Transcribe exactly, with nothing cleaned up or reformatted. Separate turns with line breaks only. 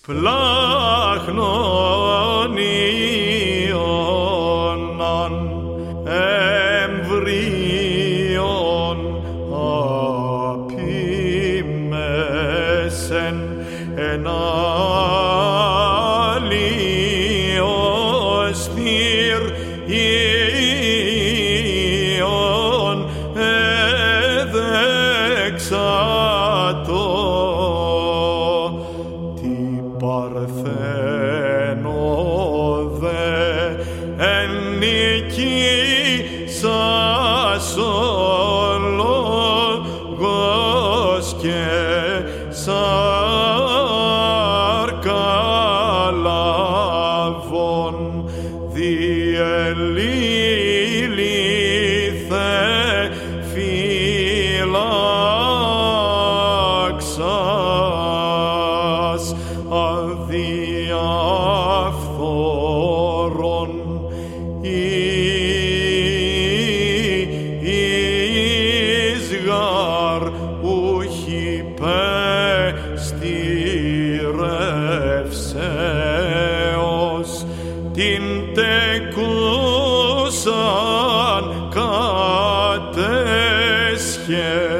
Πλάχνον Ιωναν εμβρίων απειμέσεν εν αλλιώς θυρ Ιων εδεξατό τι παρθένο δε εν νικήσας ο λόγος και σαρκαλαβών διελήλυθε φυλάξας αδιαφθόρων εις γαρ ουχι πεστηρεύσεως την τεκούσαν κατέσχε